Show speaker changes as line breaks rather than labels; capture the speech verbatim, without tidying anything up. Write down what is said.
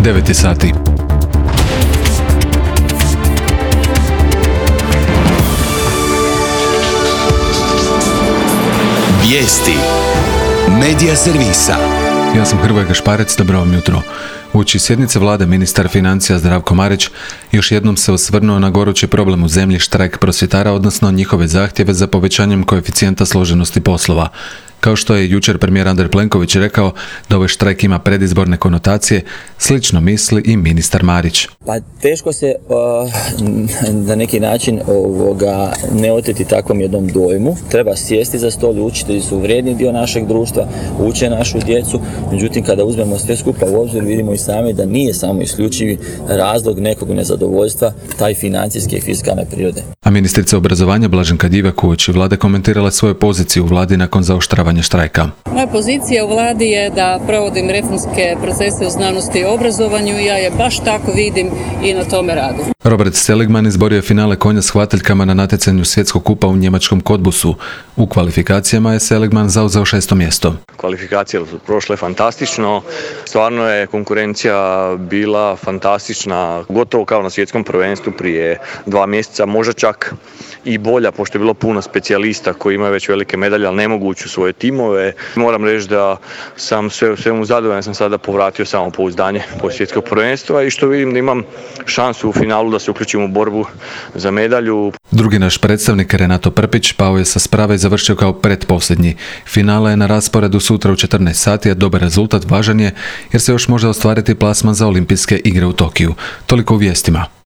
devet sati.
Vijesti Medija servisa.
Ja sam Hrvoje Gašparec, dobro vam jutro. Uoči sjednice vlade ministar financija Zdravko Marić još jednom se osvrnuo na gorući problem u zemlji, štrajk prosvjetara, odnosno njihove zahtjeve za povećanjem koeficijenta složenosti poslova. Kao što je jučer premijer Andrej Plenković rekao da ovaj štrajk ima predizborne konotacije, slično misli i ministar Marić.
Pa teško se uh, na neki način ovoga ne oteti takvom jednom dojmu. Treba sjesti za stol, učitelji su vrijedni dio našeg društva, uče našu djecu, međutim kada uzmemo sve skupa u obzir vidimo i sami da nije samo isključivi razlog nekog nezadovoljstva taj financijske i fiskalne prirode.
A ministrica obrazovanja Blaženka Divjak uoči vlade komentirala svoju poziciju u vladi nakon zaoštravanja štrajka.
Moja pozicija u vladi je da provodim reformske procese u znanosti i obrazovanju i ja je baš tako vidim i na tome radim.
Robert Seligman izborio je finale konja s hvataljkama na natjecanju svjetskog kupa u njemačkom Cottbusu. U kvalifikacijama je Seligman zauzeo šesto mjesto.
Kvalifikacije su prošle fantastično, stvarno je konkurencija bila fantastična, gotovo kao na svjetskom prvenstvu prije dva mjeseca, možda čak i bolja, pošto je bilo puno specijalista koji imaju već velike medalje, ali ne mogu ući u svoje timove. Moram reći da sam sve, svemu zadovoljan, sam sada povratio samopouzdanje po svjetskog prvenstva i što vidim da imam šansu u finalu da se uključim u borbu za medalju.
Drugi naš predstavnik Renato Prpić pao je sa sprave i završio kao pretposljednji. Finala je na rasporedu sutra u četrnaest sati, a dobar rezultat važan je jer se još može ostvariti plasman za olimpijske igre u Tokiju. Toliko u vijestima.